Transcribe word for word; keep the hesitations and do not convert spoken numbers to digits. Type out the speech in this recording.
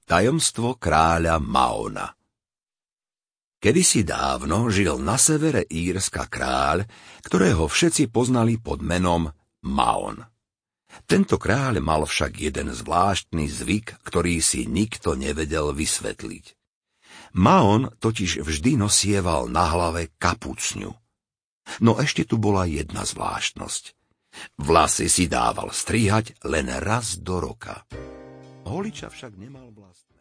Tajomstvo kráľa Maona. Kedysi dávno žil na severe Írska kráľ, ktorého všetci poznali pod menom Maon. Tento kráľ mal však jeden zvláštny zvyk, ktorý si nikto nevedel vysvetliť. Maon totiž vždy nosieval na hlave kapucňu. No ešte tu bola jedna zvláštnosť. Vlasy si dával strihať len raz do roka. Holiča však nemal vlastný.